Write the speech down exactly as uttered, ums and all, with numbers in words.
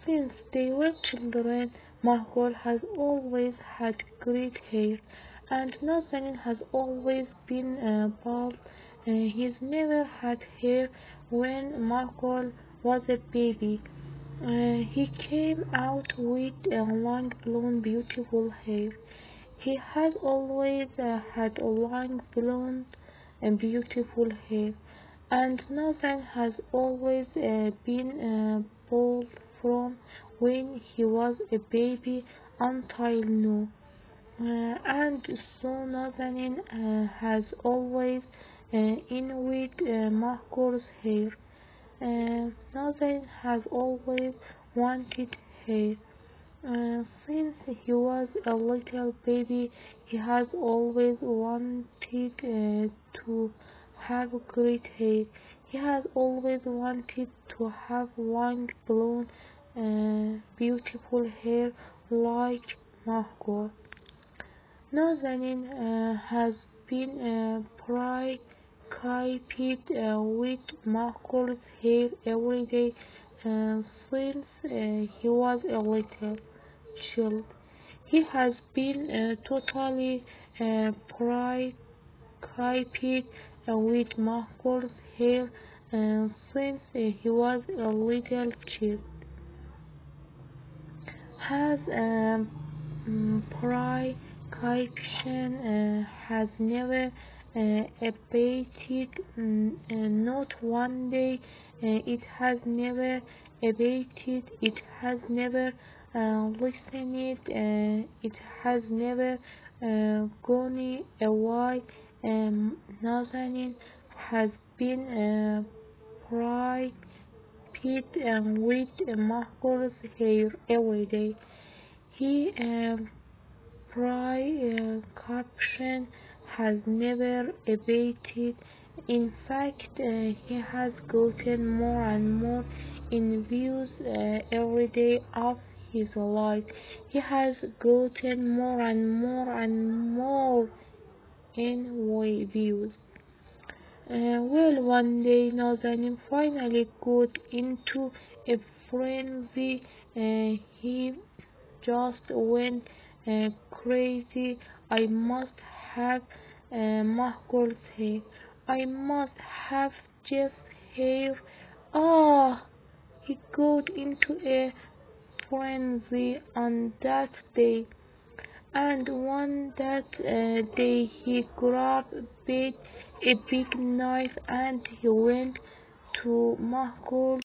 Since they were children, Mahgool has always had great hair, and Nazanin has always been uh, bald. Uh, he's never had hair when Mahgool was a baby. Uh, he came out with a long blonde beautiful hair. He has always uh, had long blonde and beautiful hair, and Nathan has always uh, been uh, bald from when he was a baby until now. Uh, and so Nazanin uh, has always uh, in with uh, Mahkour's hair. Uh, Nazanin has always wanted hair. Uh, since he was a little baby, he has always wanted uh, to have great hair. He has always wanted to have long, blonde, uh, beautiful hair like Mahgour. Nazanin uh, has been uh, preoccupied uh, with Mahgour's hair every day uh, since uh, he was a little child. He has been uh, totally uh, preoccupied uh, with Mahgour's hair uh, since uh, he was a little child. Has um, mm, preoccupation uh, has never uh, abated, mm, uh, not one day. Uh, it has never abated. It has never uh, listened. Uh, it has never uh, gone away. Um, Nazanin has been uh, preoccupied um, with Mahgour's hair every day. He um, preoccupation has never abated. In fact, uh, he has gotten more and more in views uh, every day of his life. He has gotten more and more and more in way views. Uh, well, one day Nazanin finally got into a frenzy. Uh, he just went uh, crazy. I must have uh, Mahgour's hair. I must have Jeff's hair. Ah! He got into a frenzy on that day. And one that uh, day he grabbed big, a big knife and he went to Mahgour